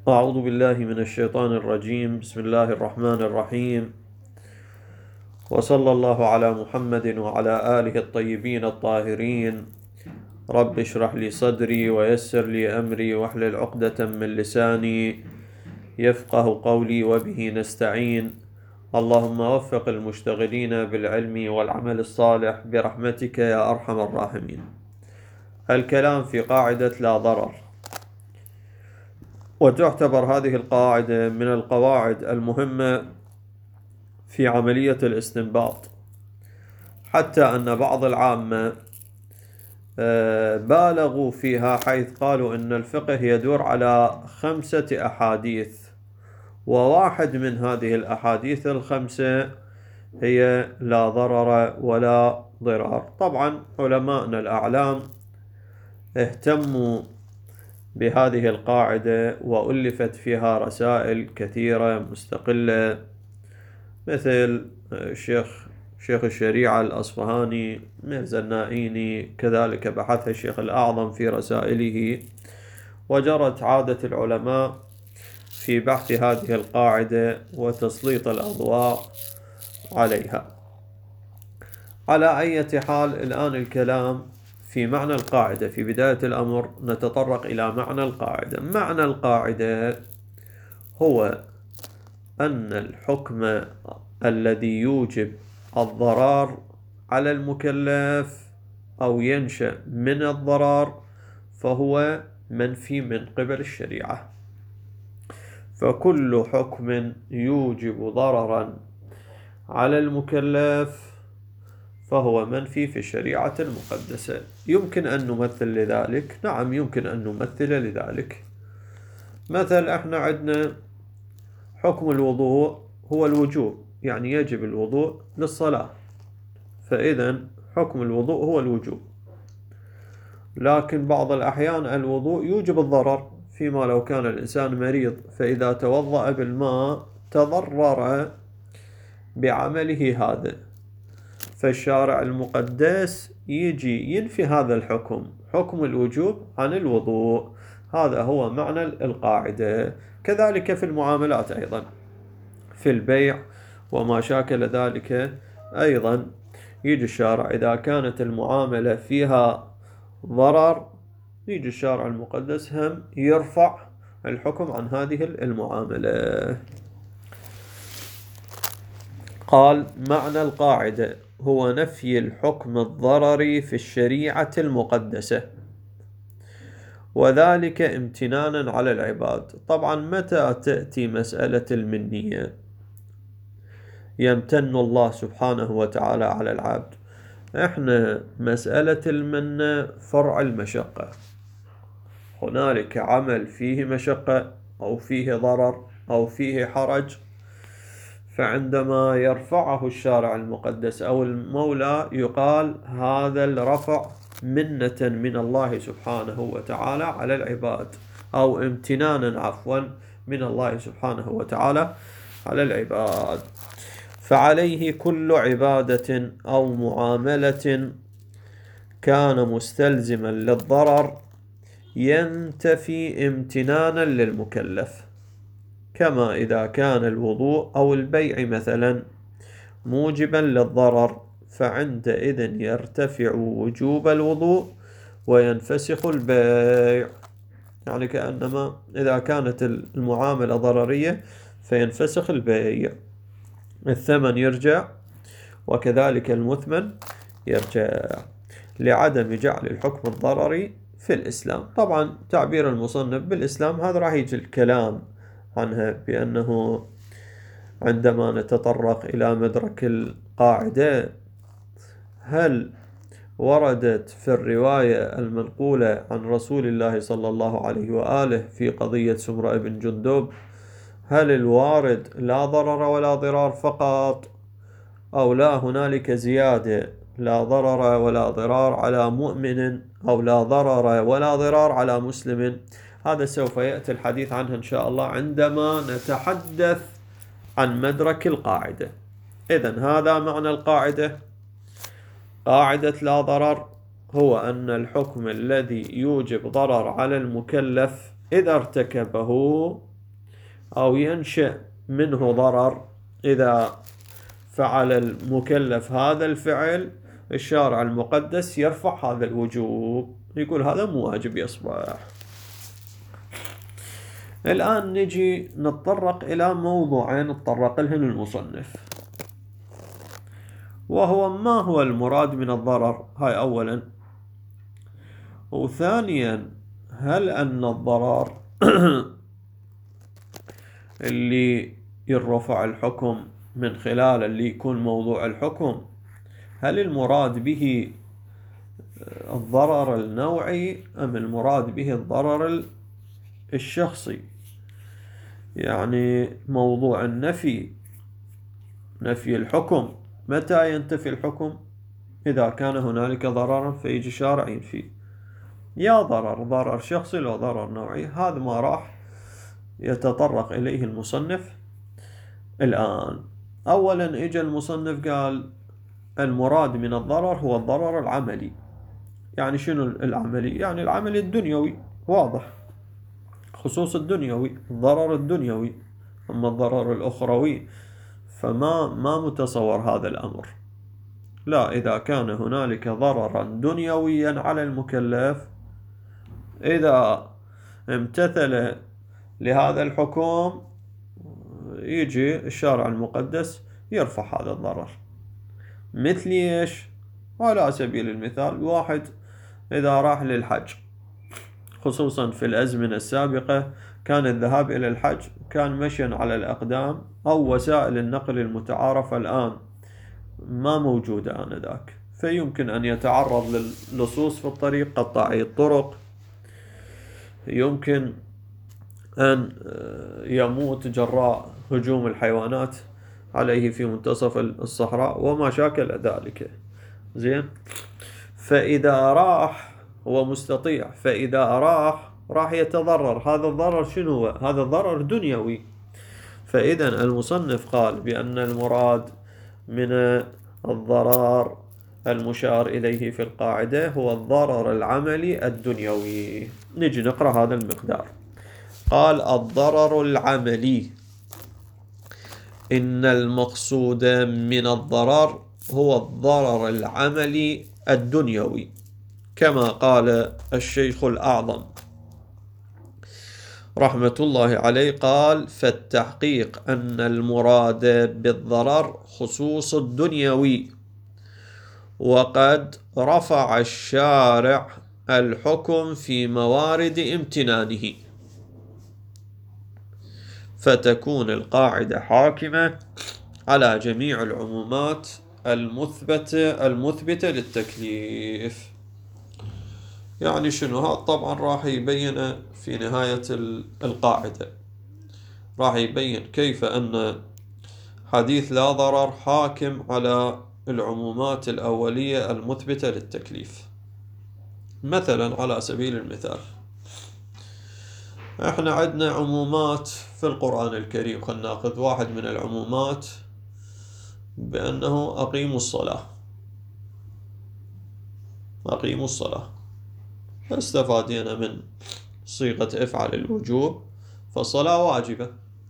أعوذ بالله من الشيطان الرجيم. بسم الله الرحمن الرحيم، وصلى الله على محمد وعلى آله الطيبين الطاهرين. رب اشرح لي صدري ويسر لي أمري واحلل عقدة من لساني يفقه قولي، وبه نستعين. اللهم وفق المشتغلين بالعلم والعمل الصالح برحمتك يا أرحم الراحمين. الكلام في قاعدة لا ضرر، وتعتبر هذه القاعدة من القواعد المهمة في عملية الاستنباط، حتى أن بعض العامة بالغوا فيها، حيث قالوا أن الفقه يدور على 5 أحاديث، وواحد من هذه الأحاديث ال5 هي لا ضرر ولا ضرار. طبعا علماءنا الأعلام اهتموا بهذه القاعدة وألفت فيها رسائل كثيرة مستقلة، مثل شيخ الشريعة الأصفهاني، ميرزا النائيني، كذلك بحثها الشيخ الأعظم في رسائله. وجرت عادة العلماء في بحث هذه القاعدة وتسليط الأضواء عليها. على أي حال، الآن الكلام في معنى القاعدة. في بداية الأمر نتطرق إلى معنى القاعدة. معنى القاعدة هو أن الحكم الذي يوجب الضرر على المكلف أو ينشأ من الضرر فهو منفي من قبل الشريعة. فكل حكم يوجب ضررا على المكلف فهو منفي في الشريعة المقدسة. يمكن أن نمثل لذلك؟ نعم، يمكن أن نمثل لذلك. مثل احنا عندنا حكم الوضوء هو الوجوب، يعني يجب الوضوء للصلاة، فإذا حكم الوضوء هو الوجوب. لكن بعض الأحيان الوضوء يوجب الضرر، فيما لو كان الإنسان مريض فإذا توضأ بالماء تضرر بعمله هذا، فالشارع المقدس يجي ينفي هذا الحكم، حكم الوجوب، عن الوضوء. هذا هو معنى القاعدة. كذلك في المعاملات أيضا، في البيع وما شاكل ذلك أيضا يجي الشارع إذا كانت المعاملة فيها ضرر، يجي الشارع المقدس هم يرفع الحكم عن هذه المعاملة. قال: معنى القاعدة هو نفي الحكم الضرري في الشريعة المقدسة، وذلك امتنانا على العباد. طبعا متى تأتي مسألة المنية؟ يمتن الله سبحانه وتعالى على العبد. احنا مسألة المنة فرع المشقة، هنالك عمل فيه مشقة أو فيه ضرر أو فيه حرج، فعندما يرفعه الشارع المقدس أو المولى يقال هذا الرفع منة من الله سبحانه وتعالى على العباد، أو امتنانا عفوا من الله سبحانه وتعالى على العباد. فعليه كل عبادة أو معاملة كان مستلزما للضرر ينتفي امتنانا للمكلف، كما إذا كان الوضوء أو البيع مثلا موجبا للضرر، فعندئذ يرتفع وجوب الوضوء وينفسخ البيع. يعني كأنما إذا كانت المعاملة ضررية فينفسخ البيع، الثمن يرجع وكذلك المثمن يرجع، لعدم جعل الحكم الضرري في الإسلام. طبعا تعبير المصنف بالإسلام هذا راح يجي الكلام عنها، بأنه عندما نتطرق إلى مدرك القاعدة، هل وردت في الرواية المنقولة عن رسول الله صلى الله عليه وآله في قضية سمرة بن جندب، هل الوارد لا ضرر ولا ضرار فقط، أو لا هنالك زيادة لا ضرر ولا ضرار على مؤمن، أو لا ضرر ولا ضرار على مسلم؟ هذا سوف يأتي الحديث عنه إن شاء الله عندما نتحدث عن مدرك القاعدة. إذن هذا معنى القاعدة. قاعدة لا ضرر هو أن الحكم الذي يوجب ضرر على المكلف إذا ارتكبه أو ينشأ منه ضرر إذا فعل المكلف هذا الفعل، الشارع المقدس يرفع هذا الوجوب، يقول هذا مو واجب يصبح. الآن نجي نتطرق إلى موضوعين اتطرق لهن المصنف، وهو ما هو المراد من الضرر، هاي أولا. وثانيا، هل أن الضرر اللي يرفع الحكم من خلال اللي يكون موضوع الحكم، هل المراد به الضرر النوعي أم المراد به الضرر الشخصي؟ يعني موضوع النفي، نفي الحكم، متى ينتفي الحكم؟ إذا كان هنالك ضرر فيجي شارع ينفي، يا ضرر شخصي لو ضرر نوعي. هذا ما راح يتطرق إليه المصنف الآن. أولا إجا المصنف قال المراد من الضرر هو الضرر العملي. يعني شنو العملي؟ يعني العملي الدنيوي، واضح، خصوص الدنيوي، الضرر الدنيوي. أما الضرر الأخروي فما متصور هذا الأمر. لا، إذا كان هنالك ضررا دنيويا على المكلف، إذا امتثل لهذا الحكم يجي الشارع المقدس يرفع هذا الضرر. مثل ايش؟ على سبيل المثال، واحد إذا راح للحج، خصوصا في الأزمنة السابقة كان الذهاب إلى الحج كان مشيا على الأقدام أو وسائل النقل المتعارفة الآن ما موجودة آنذاك، فيمكن أن يتعرض للصوص في الطريق، قطاعي الطرق، يمكن أن يموت جراء هجوم الحيوانات عليه في منتصف الصحراء وما شاكل ذلك. زين، فإذا راح هو مستطيع، فإذا راح يتضرر. هذا الضرر شنو هو؟ هذا الضرر دنيوي. فإذا المصنف قال بأن المراد من الضرر المشار إليه في القاعدة هو الضرر العملي الدنيوي. نجي نقرأ هذا المقدار. قال الضرر العملي: إن المقصود من الضرر هو الضرر العملي الدنيوي، كما قال الشيخ الأعظم رحمة الله عليه، قال: فالتحقيق أن المراد بالضرر خصوص الدنيوي، وقد رفع الشارع الحكم في موارد امتنانه، فتكون القاعدة حاكمة على جميع العمومات المثبتة للتكليف. يعني شنو؟ هذا طبعا راح يبين في نهاية القاعدة، راح يبين كيف أن حديث لا ضرر حاكم على العمومات الأولية المثبتة للتكليف. مثلا على سبيل المثال، احنا عندنا عمومات في القرآن الكريم. خلنا ناخذ واحد من العمومات بأنه أقيموا الصلاة، أقيموا الصلاة، فاستفادنا من صيغة افعل الوجوب، فالصلاة واجبة.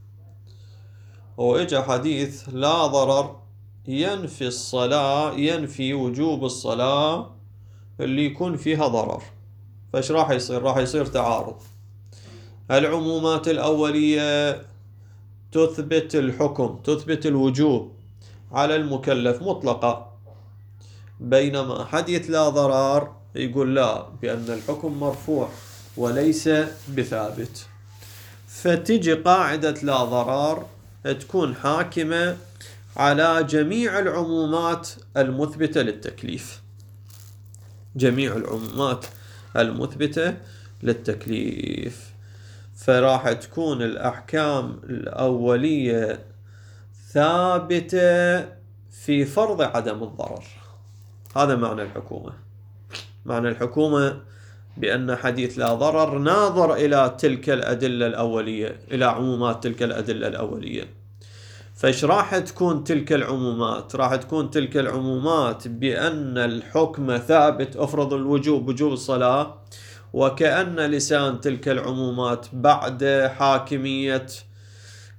وإجا حديث لا ضرر ينفي الصلاة، ينفي وجوب الصلاة اللي يكون فيها ضرر. فايش راح يصير؟ راح يصير تعارض. العمومات الأولية تثبت الحكم، تثبت الوجوب على المكلف مطلقة، بينما حديث لا ضرر يقول لا، بأن الحكم مرفوع وليس بثابت. فتجي قاعدة لا ضرر تكون حاكمة على جميع العمومات المثبتة للتكليف، جميع العمومات المثبتة للتكليف. فراح تكون الأحكام الأولية ثابتة في فرض عدم الضرر. هذا معنى الحكومة. معنى الحكومة بأن حديث لا ضرر ناظر إلى تلك الأدلة الأولية، إلى عمومات تلك الأدلة الأولية. فإيش راح تكون تلك العمومات؟ راح تكون تلك العمومات بأن الحكم ثابت، أفرض الوجوب، وجوب الصلاة، وكأن لسان تلك العمومات بعد حاكمية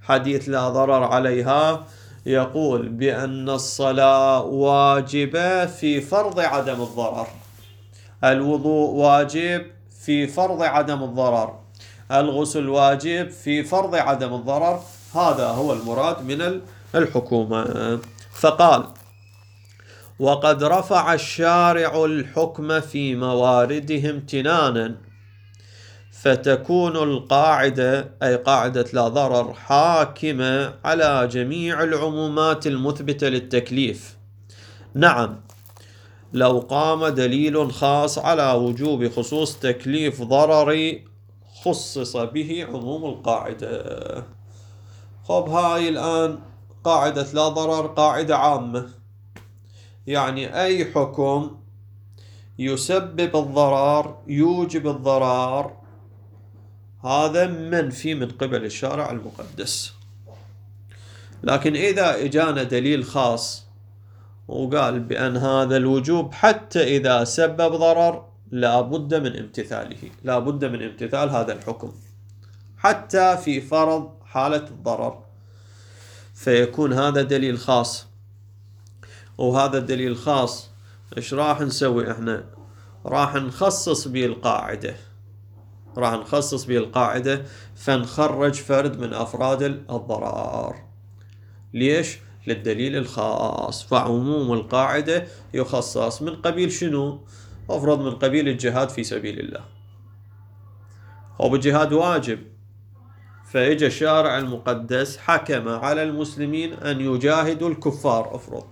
حديث لا ضرر عليها يقول بأن الصلاة واجبة في فرض عدم الضرر، الوضوء واجب في فرض عدم الضرر، الغسل واجب في فرض عدم الضرر. هذا هو المراد من الحكومة. فقال: وقد رفع الشارع الحكم في موارده امتنانا، فتكون القاعدة أي قاعدة لا ضرر حاكمة على جميع العمومات المثبتة للتكليف. نعم، لو قام دليل خاص على وجوب خصوص تكليف ضرري خصص به عموم القاعدة. خب، هاي الآن قاعدة لا ضرر قاعدة عامة، يعني أي حكم يسبب الضرر يوجب الضرر هذا منفي من قبل الشارع المقدس. لكن إذا إجانا دليل خاص وقال بأن هذا الوجوب حتى إذا سبب ضرر لا بد من امتثاله، لا بد من امتثال هذا الحكم حتى في فرض حالة الضرر، فيكون هذا دليل خاص. وهذا الدليل الخاص إيش راح نسوي إحنا؟ راح نخصص به القاعدة، راح نخصص به القاعدة فنخرج فرد من أفراد الضرر. ليش؟ للدليل الخاص. فعموم القاعدة يخصص من قبيل شنو؟ أفرض من قبيل الجهاد في سبيل الله، وبالجهاد واجب، فإجا الشارع المقدس حكم على المسلمين أن يجاهدوا الكفار أفرض،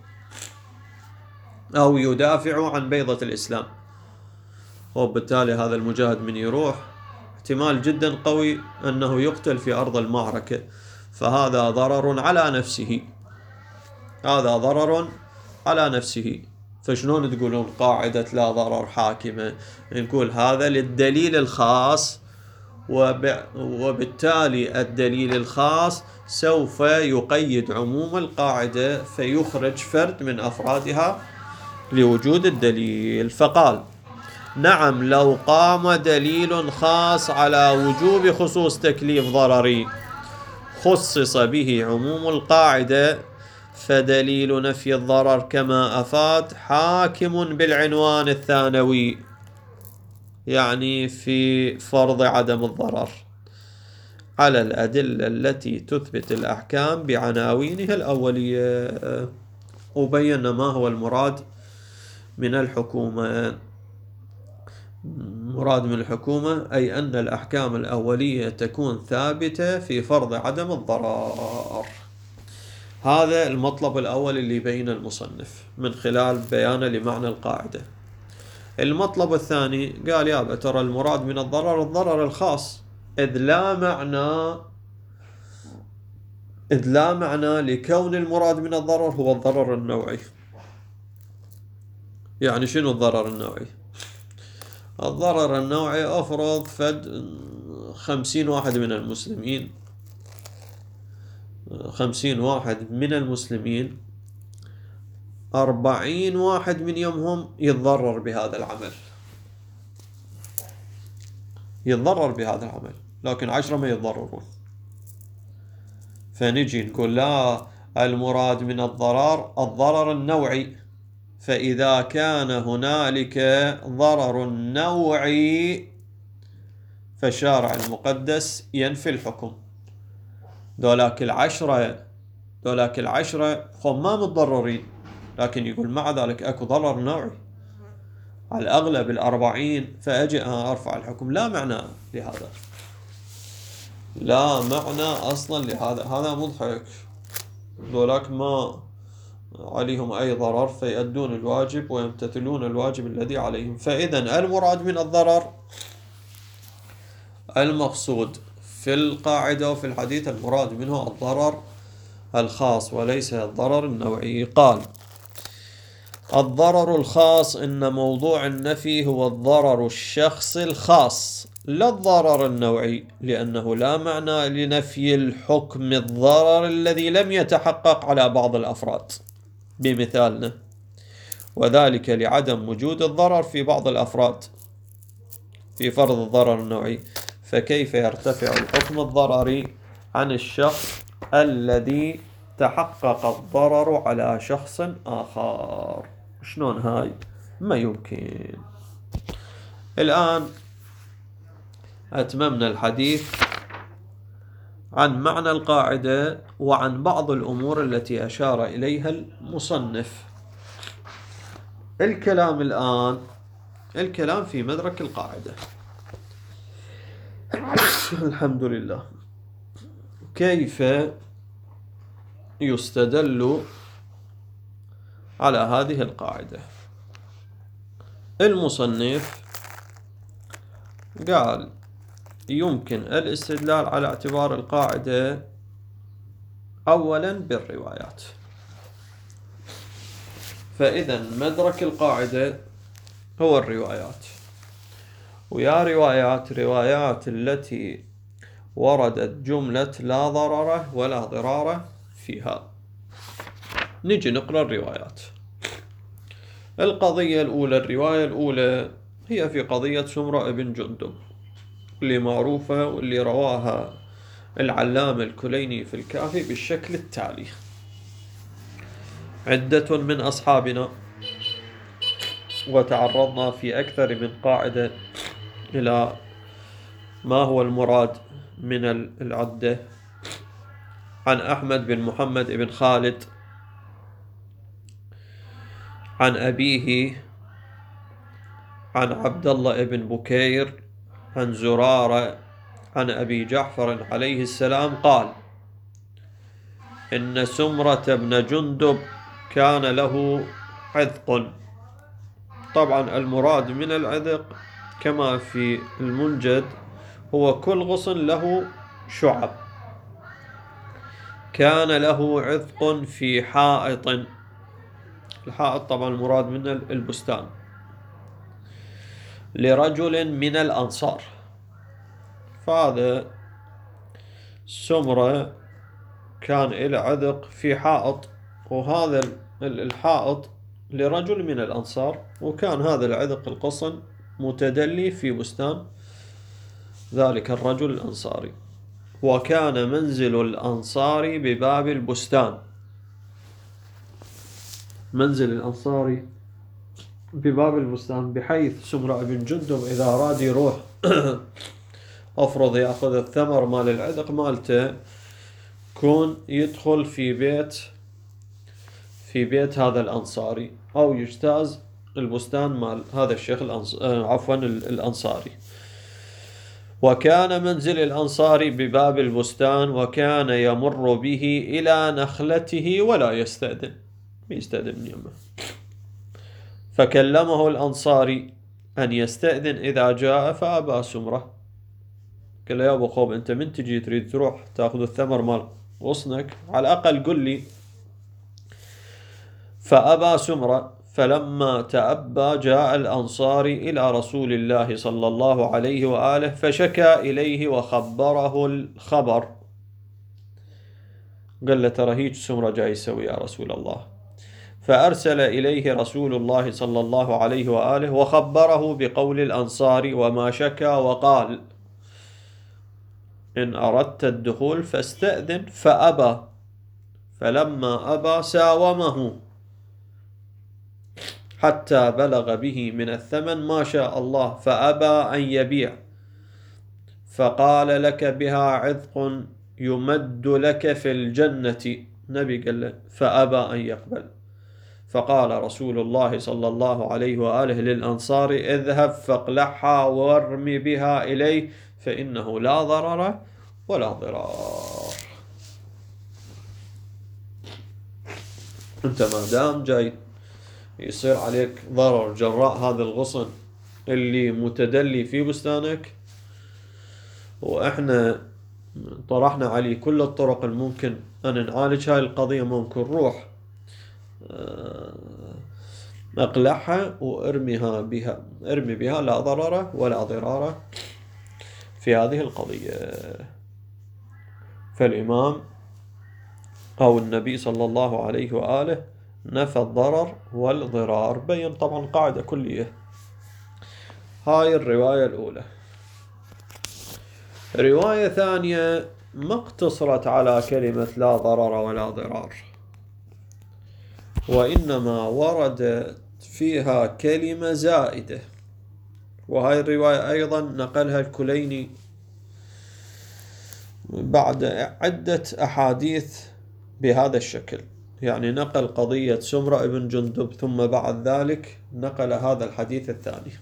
أو يدافعوا عن بيضة الإسلام، وبالتالي هذا المجاهد من يروح احتمال جدا قوي أنه يقتل في أرض المعركة، فهذا ضرر على نفسه، هذا ضرر على نفسه. فشلون تقولون قاعدة لا ضرر حاكمة؟ نقول هذا للدليل الخاص، وبالتالي الدليل الخاص سوف يقيد عموم القاعدة فيخرج فرد من أفرادها لوجود الدليل. فقال: نعم، لو قام دليل خاص على وجوب خصوص تكليف ضرري خصص به عموم القاعدة، فدليل نفي الضرر كما أفاد حاكم بالعنوان الثانوي، يعني في فرض عدم الضرر، على الأدلة التي تثبت الأحكام بعناوينها الأولية. وبينا ما هو المراد من الحكومة. مراد من الحكومة أي أن الأحكام الأولية تكون ثابتة في فرض عدم الضرر. هذا المطلب الأول اللي بين المصنف من خلال بيانه لمعنى القاعدة. المطلب الثاني قال: يابا ترى المراد من الضرر الضرر الخاص، إذ لا معنى لكون المراد من الضرر هو الضرر النوعي. يعني شنو الضرر النوعي؟ الضرر النوعي أفرض فد 50 واحد من المسلمين، 50 واحد من المسلمين 40 واحد من يومهم يتضرر بهذا العمل، يتضرر بهذا العمل، لكن 10 ما يتضررون. فنجي نقول لا، المراد من الضرر النوعي، فإذا كان هنالك ضرر نوعي فالشارع المقدس ينفي الحكم. دولاك العشرة هم ما متضررين، لكن يقول مع ذلك اكو ضرر نوعي على الأغلب 40، فأجي أرفع الحكم. لا معنى لهذا، لا معنى أصلا لهذا، هذا مضحك. دولاك ما عليهم أي ضرر فيؤدون الواجب ويمتثلون الواجب الذي عليهم. فإذا المراد من الضرر المقصود في القاعدة وفي الحديث المراد منه الضرر الخاص وليس الضرر النوعي. قال: الضرر الخاص إن موضوع النفي هو الضرر الشخصي الخاص لا الضرر النوعي، لأنه لا معنى لنفي الحكم الضرر الذي لم يتحقق على بعض الأفراد بمثالنا، وذلك لعدم وجود الضرر في بعض الأفراد في فرض الضرر النوعي. فكيف يرتفع الحكم الضرري عن الشخص الذي تحقق الضرر على شخص آخر. شلون هاي؟ ما يمكن. الآن أتممنا الحديث عن معنى القاعدة وعن بعض الأمور التي أشار إليها المصنف. الكلام الآن في مدرك القاعدة. الحمد لله. كيف يستدل على هذه القاعدة؟ المصنف قال يمكن الاستدلال على اعتبار القاعدة أولا بالروايات. فإذا مدرك القاعدة هو الروايات، ويا روايات التي وردت جملة لا ضرر ولا ضرار فيها. نجي نقرأ الروايات. القضية الأولى، الرواية الأولى هي في قضية سمرة بن جندب اللي معروفة، واللي رواها العلامة الكليني في الكافي بالشكل التالي: عدة من أصحابنا، وتعرضنا في أكثر من قاعدة إلى ما هو المراد من العدة. عن أحمد بن محمد بن خالد عن أبيه عن عبد الله بن بكير عن زرارة عن أبي جعفر عليه السلام قال: إن سمرة بن جندب كان له عذق. طبعا المراد من العذق كما في المنجد هو كل غصن له شعب. كان له عذق في حائط. الحائط طبعا المراد من البستان. لرجل من الأنصار. فهذا سمرة كان له عذق في حائط، وهذا الحائط لرجل من الأنصار، وكان هذا العذق القصن متدلي في بستان ذلك الرجل الأنصاري. وكان منزل الأنصاري بباب البستان. منزل الأنصاري بباب البستان، بحيث سمرة بن جندب إذا أراد يروح أفرض يأخذ الثمر مال العذق مالته، كون يدخل في بيت هذا الأنصاري، أو يجتاز البستان مال هذا الشيخ الأنصاري. وكان منزل الأنصاري بباب البستان، وكان يمر به إلى نخلته ولا يستأذن من يمه. فكلمه الأنصاري أن يستأذن إذا جاء، فأبى سمرة. قال له: يا أبو خوب، أنت من تجي تريد تروح تأخذ الثمر مال غصنك، على الأقل قل لي. فأبى سمرة. فلما تأبى جاء الأنصاري إلى رسول الله صلى الله عليه وآله، فشكى إليه وخبره الخبر. قال له: ترى هيج سمرة جاي يسوي يا رسول الله. فأرسل إليه رسول الله صلى الله عليه وآله وخبره بقول الأنصاري وما شكى، وقال: إن أردت الدخول فاستأذن. فأبى. فلما أبى ساومه حتى بلغ به من الثمن ما شاء الله، فأبى أن يبيع. فقال: لك بها عذق يمد لك في الجنة. نبي قال له، فأبى أن يقبل. فقال رسول الله صلى الله عليه وآله للأنصار: اذهب فاقلعها وارم بها إليه، فإنه لا ضرر ولا ضرار. أنت ما دام جاي يصير عليك ضرر جراء هذا الغصن اللي متدلي في بستانك، وإحنا طرحنا عليه كل الطرق الممكن أن نعالج هاي القضية، ممكن روح اقلعها وارمي بها، لا ضرر ولا ضرار في هذه القضية. فالإمام أو النبي صلى الله عليه وآله نفى الضرر والضرار، بين طبعا قاعدة كلية. هاي الرواية الأولى. رواية ثانية ما اقتصرت على كلمة لا ضرر ولا ضرار، وإنما وردت فيها كلمة زائدة، وهاي الرواية أيضا نقلها الكليني بعد عدة أحاديث بهذا الشكل، يعني نقل قضية سمرة بن جندب ثم بعد ذلك نقل هذا الحديث الثاني.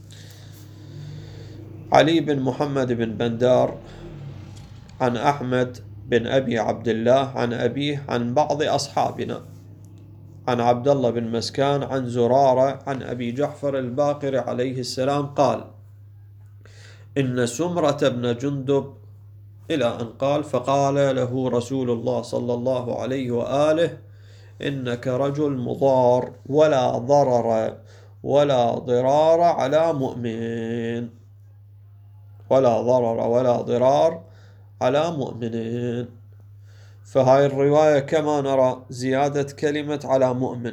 علي بن محمد بن بندار عن أحمد بن أبي عبد الله عن أبيه عن بعض أصحابنا عن عبد الله بن مسكان عن زرارة عن أبي جعفر الباقر عليه السلام قال: إن سمرة بن جندب إلى أن قال: فقال له رسول الله صلى الله عليه وآله: إنك رجل مضار ولا ضرر ولا ضرار على مؤمن، ولا ضرر ولا ضرار على مؤمن. فهاي الرواية كما نرى زيادة كلمة على مؤمن،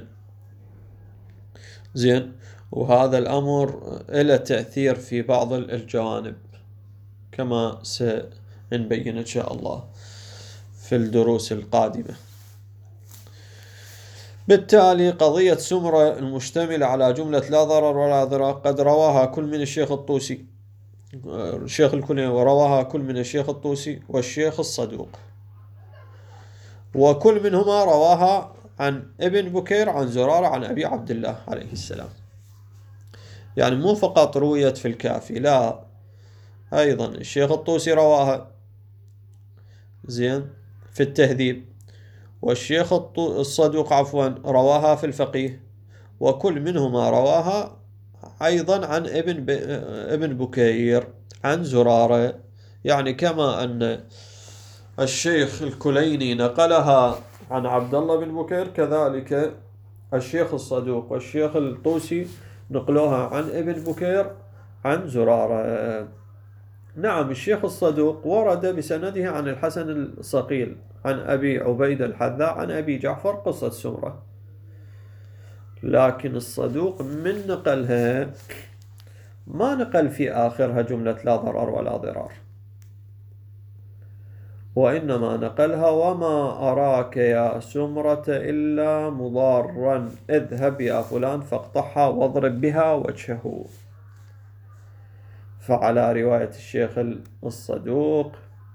زين، وهذا الأمر له تأثير في بعض الجوانب كما سنبين إن شاء الله في الدروس القادمة. بالتالي قضية سمرة المشتملة على جملة لا ضرر ولا ضرار قد رواها كل من الشيخ الطوسي الشيخ الكليني، ورواها كل من الشيخ الطوسي والشيخ الصدوق، وكل منهما رواها عن ابن بكير عن زرارة عن أبي عبد الله عليه السلام. يعني مو فقط رويت في الكافي، لا، أيضا الشيخ الطوسي رواها، زين، في التهذيب، والشيخ الصدوق رواها في الفقيه، وكل منهما رواها أيضا عن ابن بكير عن زرارة. يعني كما أن الشيخ الكليني نقلها عن عبد الله بن بكير، كذلك الشيخ الصدوق والشيخ الطوسي نقلوها عن ابن بكير عن زرارة. نعم، الشيخ الصدوق ورد بسنده عن الحسن الصقيل عن أبي عبيد الحذاء عن أبي جعفر قصة سمرة، لكن الصدوق من نقلها ما نقل في آخرها جملة لا ضرر ولا ضرار، وإنما نقلها: وما أراك يا سمرة إلا مضارا، اذهب يا فلان فاقطعها واضرب بها وجهه. فعلى رواية الشيخ الصدوق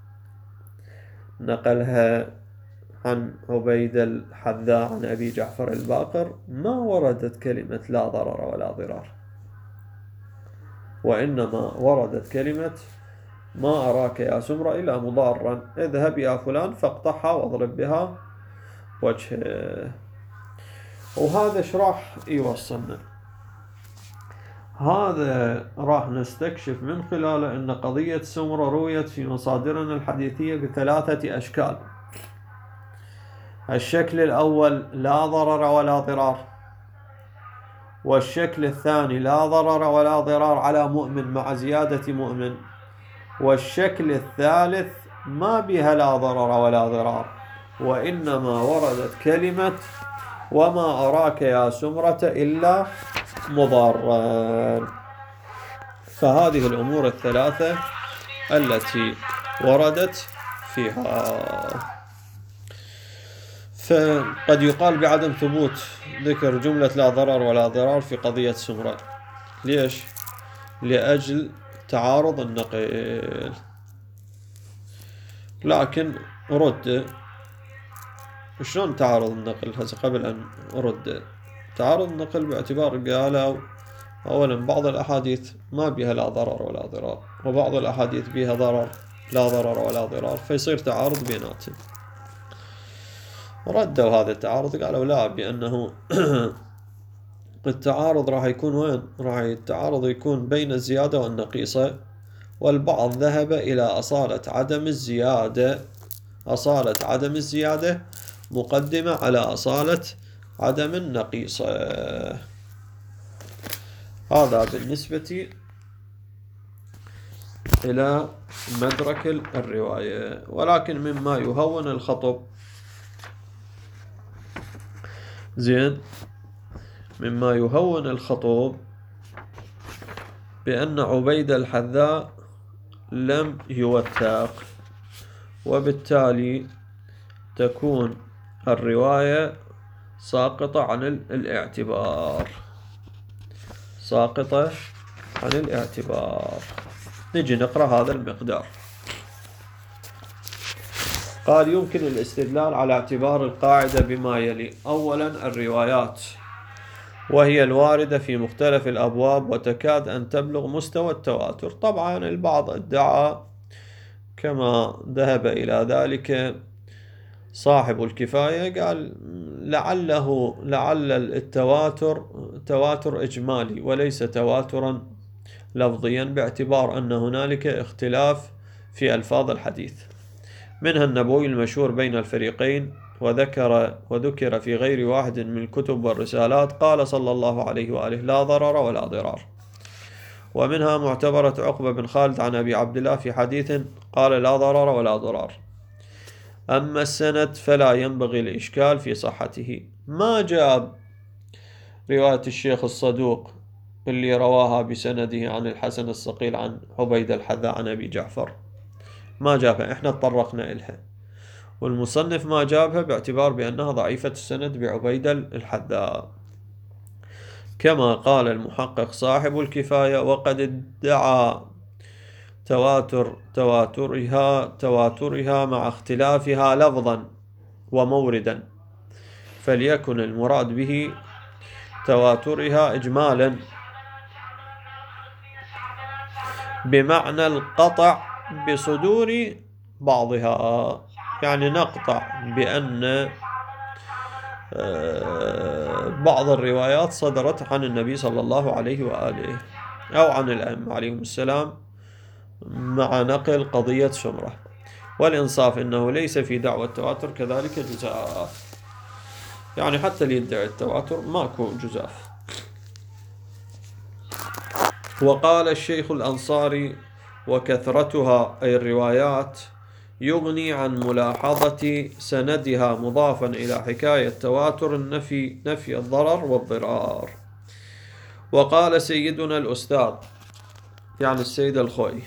نقلها عن عبيد الحذاء عن أبي جعفر الباقر ما وردت كلمة لا ضرر ولا ضرار، وإنما وردت كلمة: ما أراك يا سمرة إلا مضارا، اذهب يا فلان فاقطعها واضرب بها وجهه. وهذا ايش راح يوصلنا؟ هذا راح نستكشف من خلاله أن قضية سمرة رويت في مصادرنا الحديثية بثلاثة أشكال. الشكل الأول لا ضرر ولا ضرار، والشكل الثاني لا ضرر ولا ضرار على مؤمن مع زيادة مؤمن، والشكل الثالث ما بها لا ضرر ولا ضرار، وإنما وردت كلمة: وما أراك يا سمرة إلا مضارا. فهذه الأمور الثلاثة التي وردت فيها. فقد يقال بعدم ثبوت ذكر جملة لا ضرر ولا ضرار في قضية سمرة. ليش؟ لأجل تعارض النقل. لكن رد شلون تعارض النقل؟ هذا قبل أن أرد. تعارض النقل باعتبار قالوا أولا بعض الأحاديث ما بها لا ضرر ولا ضرار، وبعض الأحاديث بها ضرر لا ضرر ولا ضرار، فيصير تعارض بيناتهم. ردوا هذا التعارض، قالوا لا، بأنه التعارض راح يكون وين؟ راح التعارض يكون بين الزيادة والنقيصة، والبعض ذهب إلى أصالة عدم الزيادة مقدمة على أصالة عدم النقيصة. هذا بالنسبة إلى مدرك الرواية. ولكن مما يهون الخطب، زين، مما يهون الخطب بأن عبيد الحذاء لم يوثق، وبالتالي تكون الرواية ساقطة عن الاعتبار. ساقطة عن الاعتبار. نجي نقرأ هذا المقدار. قال: يمكن الاستدلال على اعتبار القاعدة بما يلي: أولا، الروايات وهي الواردة في مختلف الأبواب وتكاد أن تبلغ مستوى التواتر. طبعا البعض ادعى كما ذهب إلى ذلك صاحب الكفاية، قال لعل التواتر تواتر إجمالي وليس تواترا لفظيا، باعتبار أن هنالك اختلاف في ألفاظ الحديث، منها النبوي المشهور بين الفريقين، وذكر في غير واحد من الكتب والرسالات قال صلى الله عليه وآله: لا ضرر ولا ضرار. ومنها معتبرة عقبة بن خالد عن أبي عبد الله في حديث قال: لا ضرر ولا ضرار. أما السند فلا ينبغي الإشكال في صحته. ما جاب رواية الشيخ الصدوق اللي رواها بسنده عن الحسن الصقيل عن عبيد الحذاء عن أبي جعفر، ما جابها، إحنا تطرقنا إلها، والمصنف ما جابها باعتبار بأنها ضعيفة السند بعبيد الحذاء، كما قال المحقق صاحب الكفاية: وقد ادعى تواترها مع اختلافها لفظا وموردا، فليكن المراد به تواترها إجمالا بمعنى القطع بصدور بعضها، يعني نقطع بأن بعض الروايات صدرت عن النبي صلى الله عليه وآله أو عن الأئمة عليهم السلام مع نقل قضية سمرة. والإنصاف أنه ليس في دعوة التواتر كذلك جزاف، يعني حتى اللي يدعي التواتر ماكو جزاف. وقال الشيخ الأنصاري: وكثرتها أي الروايات يغني عن ملاحظة سندها مضافا إلى حكاية تواتر نفي الضرر والضرار. وقال سيدنا الأستاذ يعني السيد الخوئي: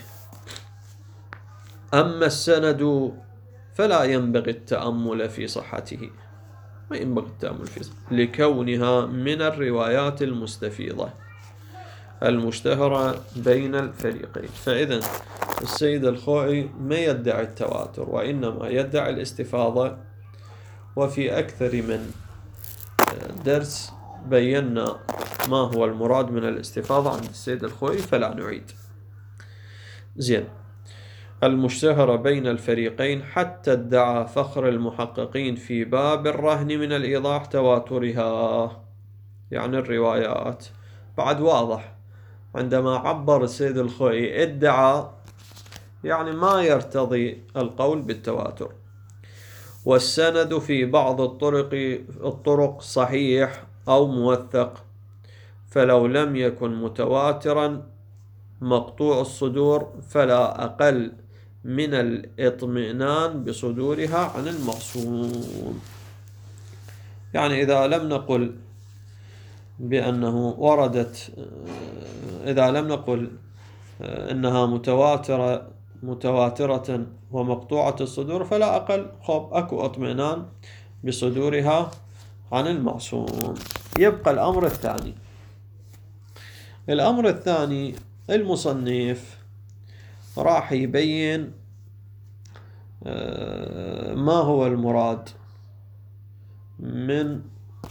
أما السند فلا ينبغي التأمل في صحته، ما ينبغي التأمل في صحته لكونها من الروايات المستفيضة المشتهرة بين الفريقين. فإذا السيد الخوئي ما يدعي التواتر وإنما يدعي الاستفاضة، وفي أكثر من درس بينا ما هو المراد من الاستفاضة عند السيد الخوئي فلا نعيد. زين. المشتهرة بين الفريقين، حتى ادعى فخر المحققين في باب الرهن من الإيضاح تواترها، يعني الروايات. بعد واضح عندما عبر السيد الخوئي ادعى يعني ما يرتضي القول بالتواتر. والسند في بعض الطرق صحيح أو موثق، فلو لم يكن متواترا مقطوع الصدور فلا أقل من الاطمئنان بصدورها عن المعصوم. يعني إذا لم نقل بأنه وردت، إذا لم نقل إنها متواترة ومقطوعة الصدور فلا أقل أكو اطمئنان بصدورها عن المعصوم. يبقى الأمر الثاني المصنف راح يبين ما هو المراد من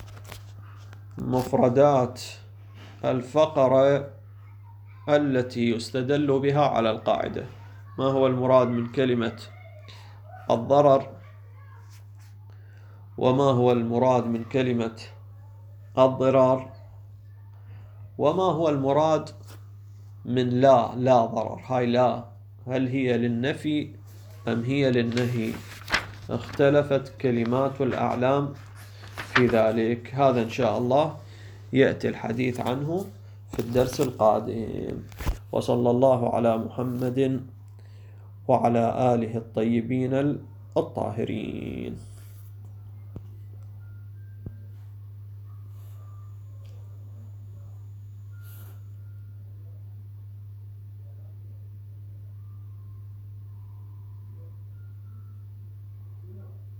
مفردات الفقرة التي يستدل بها على القاعدة. ما هو المراد من كلمة الضرر، وما هو المراد من كلمة الضرار، وما هو المراد من لا ضرر. هاي لا هل هي للنفي أم هي للنهي؟ اختلفت كلمات الأعلام في ذلك. هذا إن شاء الله يأتي الحديث عنه في الدرس القادم. وصلى الله على محمد وعلى آله الطيبين الطاهرين.